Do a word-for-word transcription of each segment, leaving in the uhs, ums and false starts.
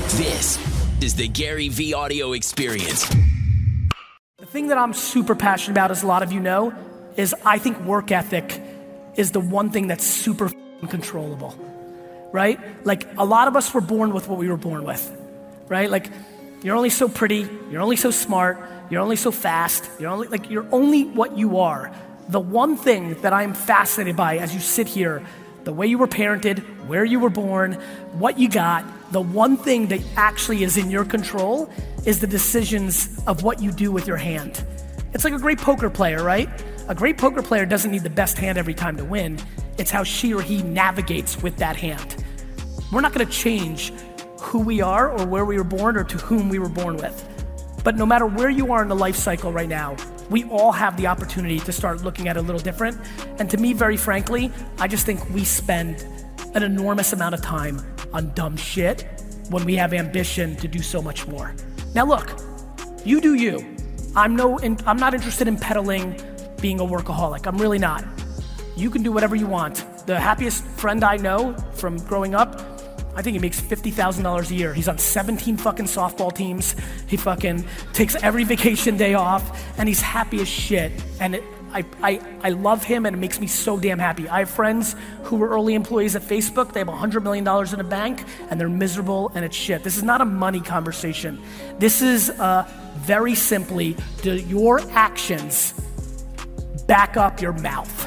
This is the Gary V Audio Experience. The thing that I'm super passionate about, as a lot of you know, is I think work ethic is the one thing that's super f***ing controllable, right? Like, a lot of us were born with what we were born with, right? Like, you're only so pretty, you're only so smart, you're only so fast, you're only, like, you're only what you are. The one thing that I'm fascinated by as you sit here, the way you were parented, where you were born, what you got, the one thing that actually is in your control is the decisions of what you do with your hand. It's like a great poker player, right? A great poker player doesn't need the best hand every time to win. It's how she or he navigates with that hand. We're not gonna change who we are or where we were born or to whom we were born with. But no matter where you are in the life cycle right now, we all have the opportunity to start looking at it a little different. And to me, very frankly, I just think we spend an enormous amount of time on dumb shit when we have ambition to do so much more. Now look, you do you. I'm no, in, I'm not interested in peddling being a workaholic. I'm really not. You can do whatever you want. The happiest friend I know from growing up, I think he makes fifty thousand dollars a year. He's on seventeen fucking softball teams. He fucking takes every vacation day off, and he's happy as shit. And it, I, I, I love him, and it makes me so damn happy. I have friends who were early employees at Facebook. They have one hundred million dollars in the bank, and they're miserable, and it's shit. This is not a money conversation. This is uh, very simply, do your actions back up your mouth?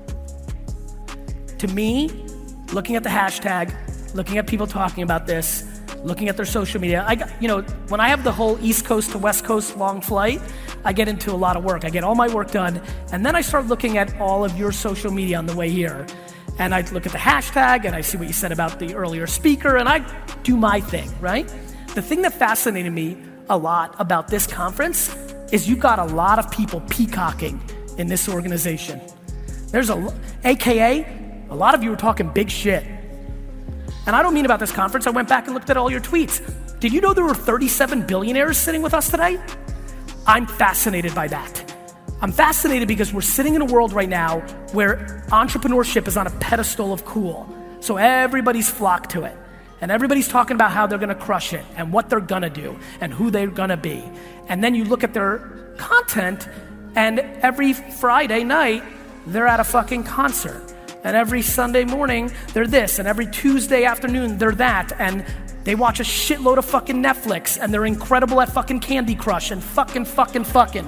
To me, looking at the hashtag, looking at people talking about this, looking at their social media, I got, you know, when I have the whole East Coast to West Coast long flight, I get into a lot of work. I get all my work done, and then I start looking at all of your social media on the way here. And I look at the hashtag, and I see what you said about the earlier speaker, and I do my thing, right? The thing that fascinated me a lot about this conference is you got a lot of people peacocking in this organization. There's a, A K A, a lot of you were talking big shit. And I don't mean about this conference. I went back and looked at all your tweets. Did you know there were thirty-seven billionaires sitting with us today? I'm fascinated by that. I'm fascinated because we're sitting in a world right now where entrepreneurship is on a pedestal of cool. So everybody's flocked to it. And everybody's talking about how they're gonna crush it and what they're gonna do and who they're gonna be. And then you look at their content, and every Friday night, they're at a fucking concert. And every Sunday morning, they're this, and every Tuesday afternoon, they're that, and they watch a shitload of fucking Netflix, and they're incredible at fucking Candy Crush, and fucking, fucking, fucking.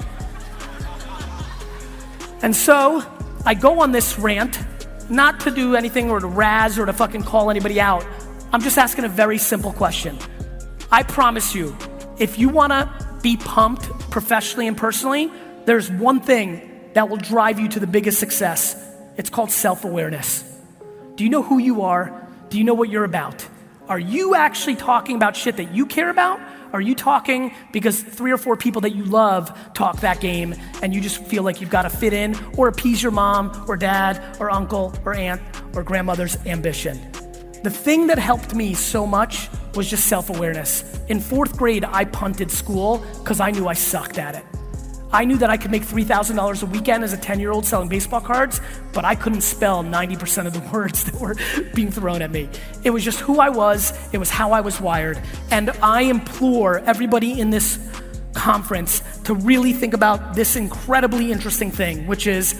And so, I go on this rant, not to do anything or to razz or to fucking call anybody out. I'm just asking a very simple question. I promise you, if you wanna be pumped professionally and personally, there's one thing that will drive you to the biggest success. It's called self-awareness. Do you know who you are? Do you know what you're about? Are you actually talking about shit that you care about? Are you talking because three or four people that you love talk that game and you just feel like you've got to fit in or appease your mom or dad or uncle or aunt or grandmother's ambition? The thing that helped me so much was just self-awareness. In fourth grade, I punted school because I knew I sucked at it. I knew that I could make three thousand dollars a weekend as a ten-year-old selling baseball cards, but I couldn't spell ninety percent of the words that were being thrown at me. It was just who I was, it was how I was wired. And I implore everybody in this conference to really think about this incredibly interesting thing, which is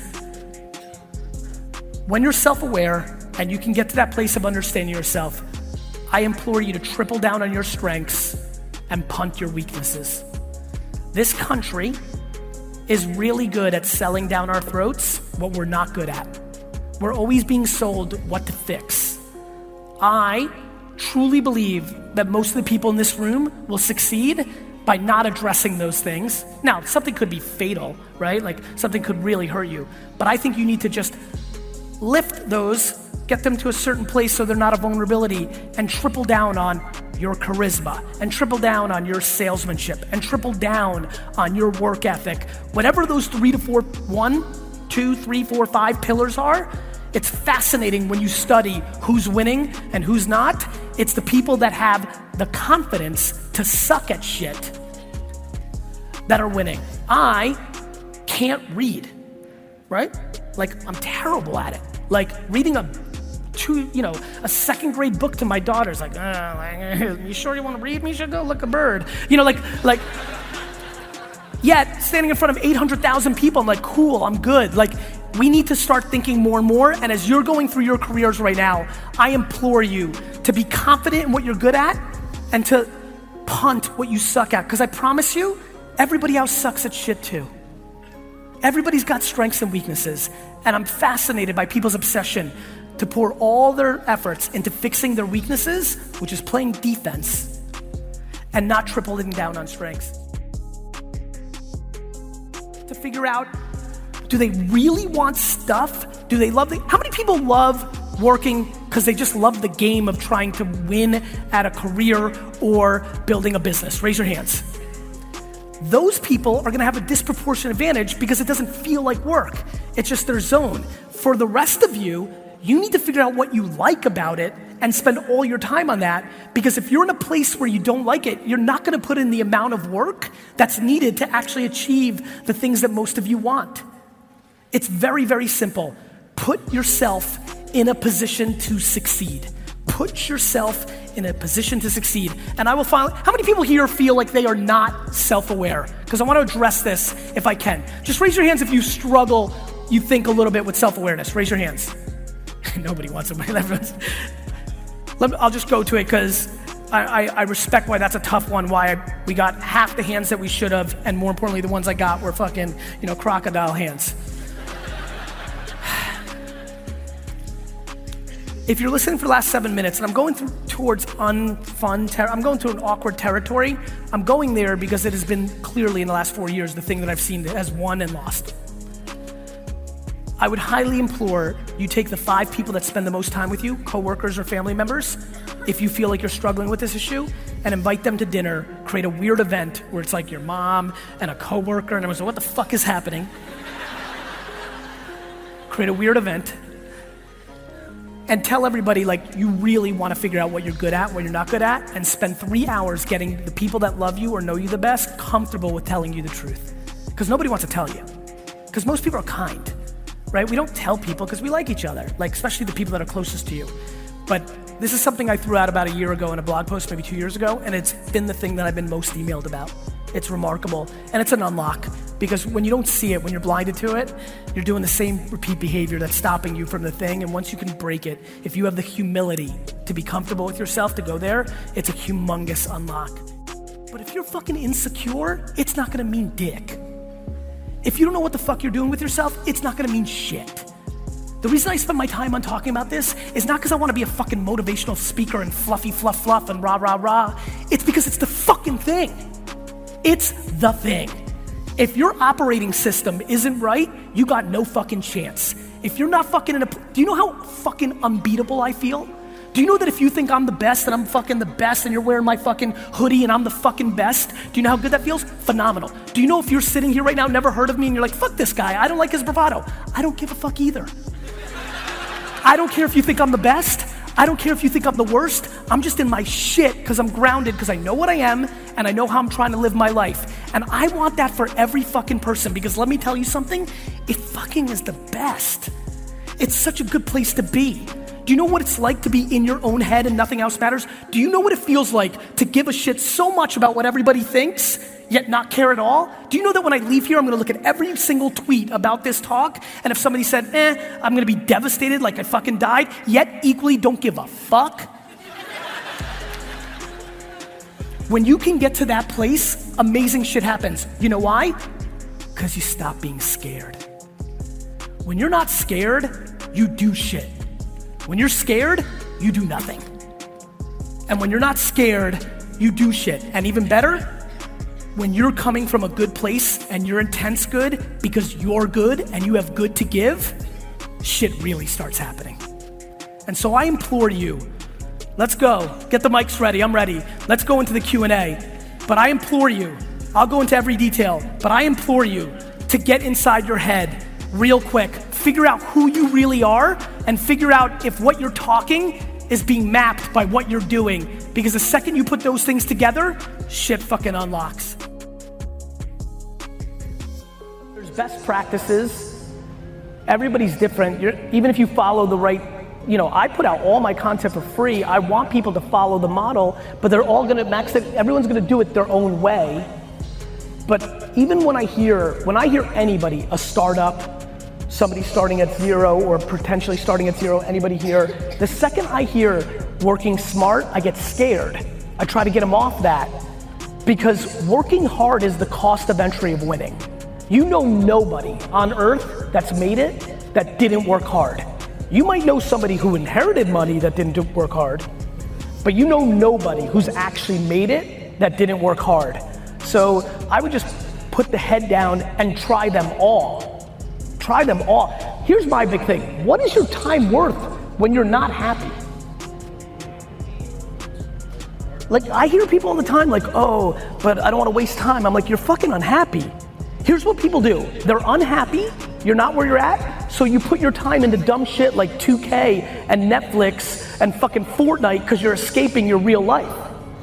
when you're self-aware and you can get to that place of understanding yourself, I implore you to triple down on your strengths and punt your weaknesses. This country is really good at selling down our throats what we're not good at. We're always being sold what to fix. I truly believe that most of the people in this room will succeed by not addressing those things. Now, something could be fatal, right? Like something could really hurt you. But I think you need to just lift those, get them to a certain place so they're not a vulnerability, and triple down on your charisma, and triple down on your salesmanship, and triple down on your work ethic. Whatever those three to four, one, two, three, four, five pillars are, it's fascinating when you study who's winning and who's not. It's the people that have the confidence to suck at shit that are winning. I can't read, right? Like, I'm terrible at it. Like, reading a two, you know, a second grade book to my daughters. Like, uh, you sure you want to read me? You should go look a bird. You know, like, like, yet standing in front of eight hundred thousand people, I'm like, cool, I'm good. Like, we need to start thinking more and more. And as you're going through your careers right now, I implore you to be confident in what you're good at and to punt what you suck at. Because I promise you, everybody else sucks at shit too. Everybody's got strengths and weaknesses. And I'm fascinated by people's obsession to pour all their efforts into fixing their weaknesses, which is playing defense, and not tripling down on strengths. To figure out, do they really want stuff? Do they love the, how many people love working because they just love the game of trying to win at a career or building a business? Raise your hands. Those people are gonna have a disproportionate advantage because it doesn't feel like work. It's just their zone. For the rest of you, you need to figure out what you like about it and spend all your time on that, because if you're in a place where you don't like it, you're not gonna put in the amount of work that's needed to actually achieve the things that most of you want. It's very, very simple. Put yourself in a position to succeed. Put yourself in a position to succeed. And I will finally, how many people here feel like they are not self-aware? Because I want to address this if I can. Just raise your hands if you struggle, you think a little bit with self-awareness. Raise your hands. Nobody wants it. Let me, I'll just go to it because I, I, I respect why that's a tough one, why I, we got half the hands that we should have, and more importantly, the ones I got were fucking, you know, crocodile hands. If you're listening for the last seven minutes, and I'm going through, towards unfun, ter- I'm going through an awkward territory, I'm going there because it has been clearly in the last four years the thing that I've seen that has won and lost. I would highly implore you take the five people that spend the most time with you, coworkers or family members, if you feel like you're struggling with this issue, and invite them to dinner, create a weird event where it's like your mom and a coworker, and everyone's like, what the fuck is happening? Create a weird event, and tell everybody like you really want to figure out what you're good at, what you're not good at, and spend three hours getting the people that love you or know you the best comfortable with telling you the truth. Because nobody wants to tell you. Because most people are kind, right? We don't tell people because we like each other, like especially the people that are closest to you. But this is something I threw out about a year ago in a blog post, maybe two years ago, and it's been the thing that I've been most emailed about. It's remarkable, and it's an unlock, because when you don't see it, when you're blinded to it, you're doing the same repeat behavior that's stopping you from the thing, and once you can break it, if you have the humility to be comfortable with yourself to go there, it's a humongous unlock. But if you're fucking insecure, it's not gonna mean dick. If you don't know what the fuck you're doing with yourself, it's not gonna mean shit. The reason I spend my time on talking about this is not because I wanna be a fucking motivational speaker and fluffy fluff fluff and rah rah rah. It's because it's the fucking thing. It's the thing. If your operating system isn't right, you got no fucking chance. If you're not fucking in a, do you know how fucking unbeatable I feel? Do you know that if you think I'm the best and I'm fucking the best and you're wearing my fucking hoodie and I'm the fucking best, do you know how good that feels? Phenomenal. Do you know if you're sitting here right now, never heard of me, and you're like, fuck this guy, I don't like his bravado. I don't give a fuck either. I don't care if you think I'm the best. I don't care if you think I'm the worst. I'm just in my shit because I'm grounded, because I know what I am and I know how I'm trying to live my life. And I want that for every fucking person, because let me tell you something, it fucking is the best. It's such a good place to be. Do you know what it's like to be in your own head and nothing else matters? Do you know what it feels like to give a shit so much about what everybody thinks, yet not care at all? Do you know that when I leave here, I'm gonna look at every single tweet about this talk, and if somebody said, eh, I'm gonna be devastated like I fucking died, yet equally don't give a fuck? When you can get to that place, amazing shit happens. You know why? Because you stop being scared. When you're not scared, you do shit. When you're scared, you do nothing. And when you're not scared, you do shit. And even better, when you're coming from a good place and you're intense good because you're good and you have good to give, shit really starts happening. And so I implore you, let's go. Get the mics ready, I'm ready. Let's go into the Q and A. But I implore you, I'll go into every detail, but I implore you to get inside your head real quick. Figure out who you really are and figure out if what you're talking is being mapped by what you're doing. Because the second you put those things together, shit fucking unlocks. There's best practices. Everybody's different. You're, even if you follow the right you know, I put out all my content for free. I want people to follow the model, but they're all gonna max it, everyone's gonna do it their own way. But even when I hear, when I hear anybody, a startup, somebody starting at zero or potentially starting at zero, anybody here, the second I hear working smart, I get scared. I try to get them off that because working hard is the cost of entry of winning. You know nobody on earth that's made it that didn't work hard. You might know somebody who inherited money that didn't do, work hard, but you know nobody who's actually made it that didn't work hard. So I would just put the head down and try them all. Try them all. Here's my big thing. What is your time worth when you're not happy? Like, I hear people all the time like, oh, but I don't want to waste time. I'm like, you're fucking unhappy. Here's what people do. They're unhappy, you're not where you're at, so you put your time into dumb shit like two K and Netflix and fucking Fortnite because you're escaping your real life.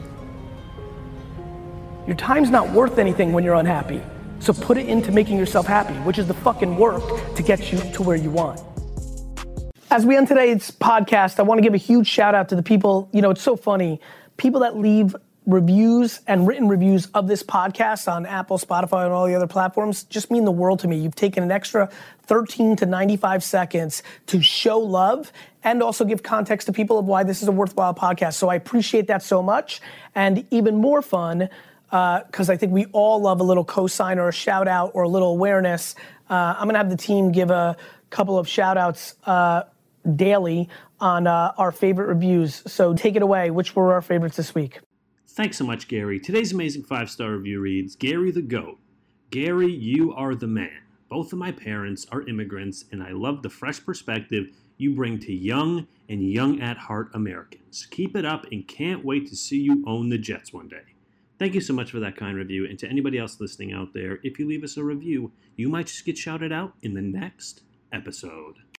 Your time's not worth anything when you're unhappy. So put it into making yourself happy, which is the fucking work to get you to where you want. As we end today's podcast, I want to give a huge shout out to the people, you know, it's so funny, people that leave reviews and written reviews of this podcast on Apple, Spotify, and all the other platforms just mean the world to me. You've taken an extra thirteen to ninety-five seconds to show love and also give context to people of why this is a worthwhile podcast. So I appreciate that so much. And even more fun, because uh, I think we all love a little cosign or a shout out or a little awareness. Uh, I'm gonna have the team give a couple of shout outs uh, daily on uh, our favorite reviews. So take it away. Which were our favorites this week? Thanks so much, Gary. Today's amazing five-star review reads, Gary the GOAT. Gary, you are the man. Both of my parents are immigrants, and I love the fresh perspective you bring to young and young at heart Americans. Keep it up and can't wait to see you own the Jets one day. Thank you so much for that kind review. And to anybody else listening out there, if you leave us a review, you might just get shouted out in the next episode.